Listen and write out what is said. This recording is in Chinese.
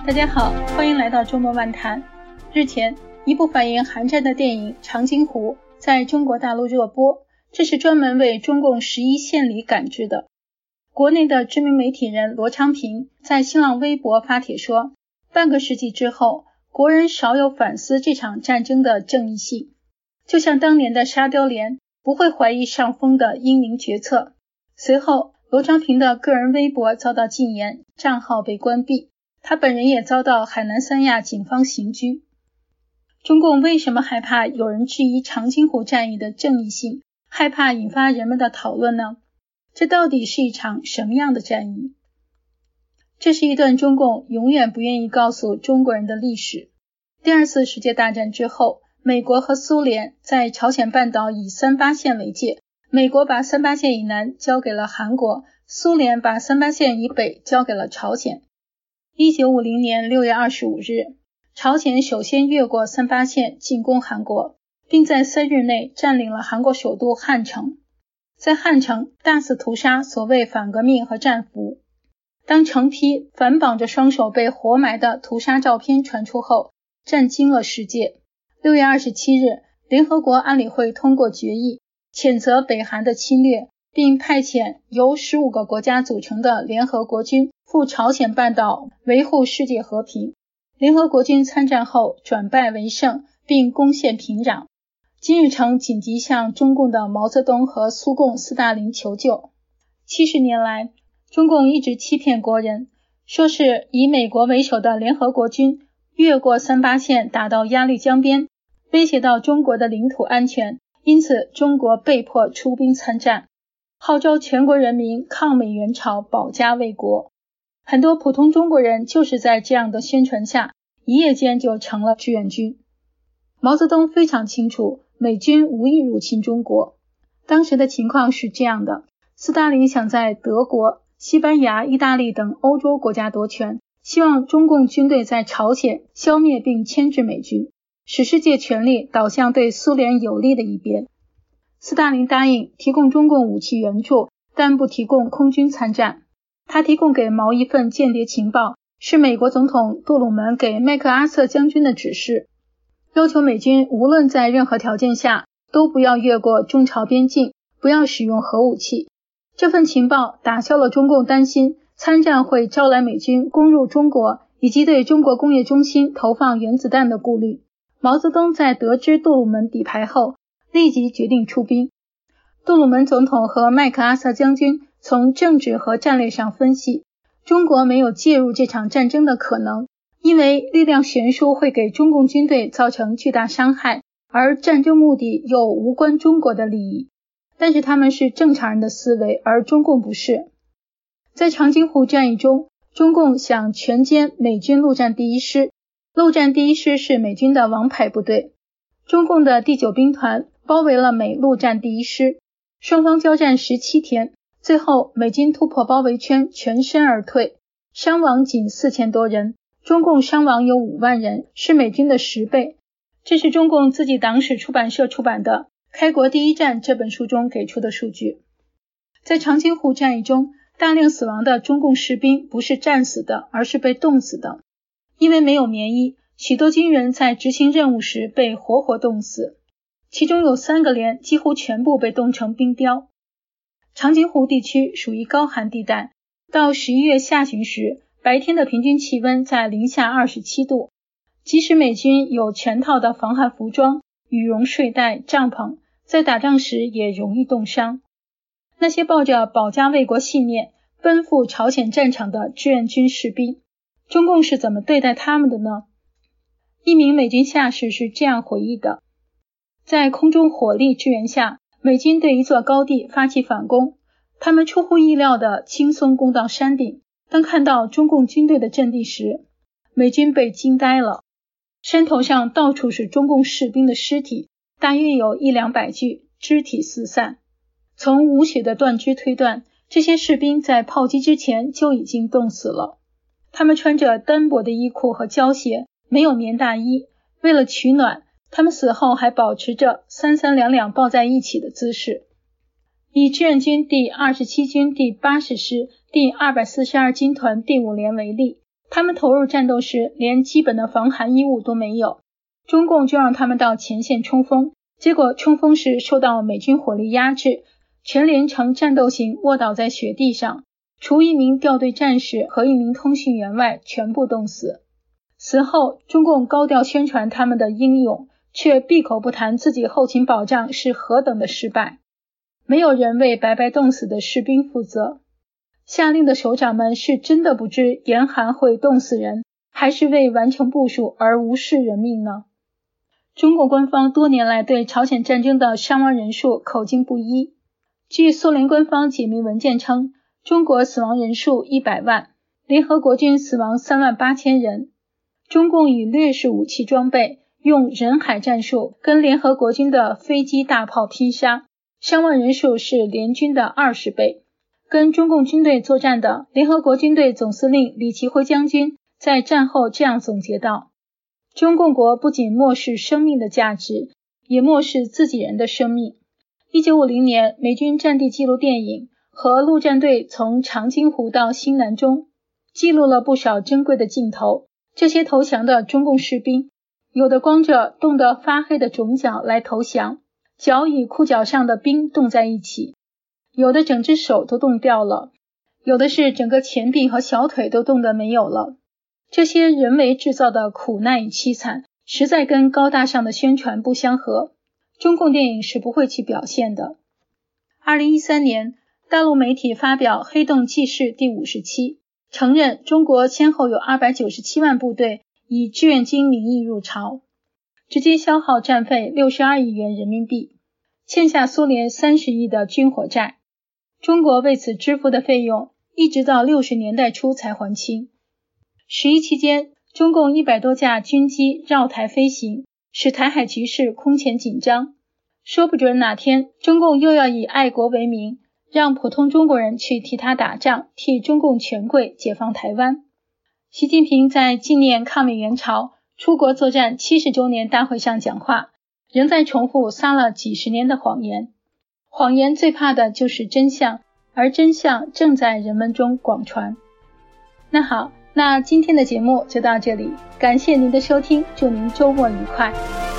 大家好，欢迎来到周末漫谈。日前，一部反映韩战的电影《长津湖》在中国大陆热播，这是专门为中共11献礼赶制的。国内的知名媒体人罗昌平在新浪微博发帖说，半个世纪之后，国人少有反思这场战争的正义性，就像当年的沙雕连不会怀疑上峰的英明决策。随后，罗昌平的个人微博遭到禁言，账号被关闭，他本人也遭到海南三亚警方刑拘。中共为什么害怕有人质疑长津湖战役的正义性，害怕引发人们的讨论呢？这到底是一场什么样的战役？这是一段中共永远不愿意告诉中国人的历史。第二次世界大战之后，美国和苏联在朝鲜半岛以38线为界，美国把38线以南交给了韩国，苏联把38线以北交给了朝鲜。1950年6月25日，朝鲜首先越过38线进攻韩国，并在3日内占领了韩国首都汉城。在汉城大肆屠杀所谓反革命和战俘。当成批反绑着双手被活埋的屠杀照片传出后，震惊了世界。6月27日，联合国安理会通过决议，谴责北韩的侵略，并派遣由15个国家组成的联合国军赴朝鲜半岛维护世界和平。联合国军参战后转败为胜，并攻陷平壤。金日成紧急向中共的毛泽东和苏共斯大林求救。70年来，中共一直欺骗国人，说是以美国为首的联合国军越过38线打到鸭绿江边，威胁到中国的领土安全，因此中国被迫出兵参战，号召全国人民抗美援朝，保家卫国。很多普通中国人就是在这样的宣传下，一夜间就成了志愿军。毛泽东非常清楚美军无意入侵中国。当时的情况是这样的，斯大林想在德国、西班牙、意大利等欧洲国家夺权，希望中共军队在朝鲜消灭并牵制美军，使世界权力导向对苏联有利的一边。斯大林答应提供中共武器援助，但不提供空军参战。他提供给毛一份间谍情报，是美国总统杜鲁门给麦克阿瑟将军的指示，要求美军无论在任何条件下都不要越过中朝边境，不要使用核武器。这份情报打消了中共担心参战会招来美军攻入中国以及对中国工业中心投放原子弹的顾虑。毛泽东在得知杜鲁门底牌后，立即决定出兵。杜鲁门总统和麦克阿瑟将军从政治和战略上分析，中国没有介入这场战争的可能，因为力量悬殊会给中共军队造成巨大伤害，而战争目的又无关中国的利益。但是他们是正常人的思维，而中共不是。在长津湖战役中，中共想全歼美军陆战第一师。陆战第一师是美军的王牌部队，中共的第9兵团包围了美陆战第一师，双方交战17天，最后美军突破包围圈，全身而退，伤亡仅4000多人，中共伤亡有5万人，是美军的10倍。这是中共自己党史出版社出版的《开国第一战》这本书中给出的数据。在长津湖战役中，大量死亡的中共士兵不是战死的，而是被冻死的。因为没有棉衣，许多军人在执行任务时被活活冻死，其中有3个连几乎全部被冻成冰雕。长津湖地区属于高寒地带，到11月下旬时，白天的平均气温在零下27度，即使美军有全套的防寒服装、羽绒睡袋、帐篷，在打仗时也容易冻伤。那些抱着保家卫国信念奔赴朝鲜战场的志愿军士兵，中共是怎么对待他们的呢？一名美军下士是这样回忆的：在空中火力支援下，美军对一座高地发起反攻，他们出乎意料地轻松攻到山顶。当看到中共军队的阵地时，美军被惊呆了。山头上到处是中共士兵的尸体，大约有100-200具，肢体四散。从无血的断肢推断，这些士兵在炮击之前就已经冻死了。他们穿着单薄的衣裤和胶鞋，没有棉大衣。为了取暖，他们死后还保持着三三两两抱在一起的姿势。以志愿军第27军第80师第242军团第5连为例， 他们投入战斗时连基本的防寒衣物都没有，中共就让他们到前线冲锋，结果冲锋时受到美军火力压制，全连呈战斗型卧倒在雪地上，除一名调队战士和一名通讯员外，全部冻死。此后，中共高调宣传他们的英勇，却闭口不谈自己后勤保障是何等的失败。没有人为白白冻死的士兵负责。下令的首长们是真的不知严寒会冻死人，还是为完成部署而无视人命呢？中国官方多年来对朝鲜战争的伤亡人数口径不一。据苏联官方解密文件称，中国死亡人数100万，联合国军死亡38000人。中共以劣势武器装备，用人海战术跟联合国军的飞机大炮拼杀，伤亡人数是联军的20倍。跟中共军队作战的联合国军队总司令李奇辉将军在战后这样总结道：中共国不仅漠视生命的价值，也漠视自己人的生命。1950年美军战地记录电影和陆战队从长津湖到新南中，记录了不少珍贵的镜头。这些投降的中共士兵，有的光着冻得发黑的肿脚来投降，脚与裤脚上的冰冻在一起，有的整只手都冻掉了，有的是整个前臂和小腿都冻得没有了。这些人为制造的苦难与凄惨，实在跟高大上的宣传不相合，中共电影是不会去表现的。2013年，大陆媒体发表《黑洞纪事》第50期，承认中国先后有297万部队以志愿军名义入朝，直接消耗战费62亿元人民币，欠下苏联30亿的军火债。中国为此支付的费用一直到60年代初才还清。11期间，中共100多架军机绕台飞行，使台海局势空前紧张。说不准哪天中共又要以爱国为名，让普通中国人去替他打仗，替中共权贵解放台湾。习近平在纪念抗美援朝、出国作战70周年大会上讲话，仍在重复撒了几十年的谎言。谎言最怕的就是真相，而真相正在人们中广传。那好，那今天的节目就到这里，感谢您的收听，祝您周末愉快。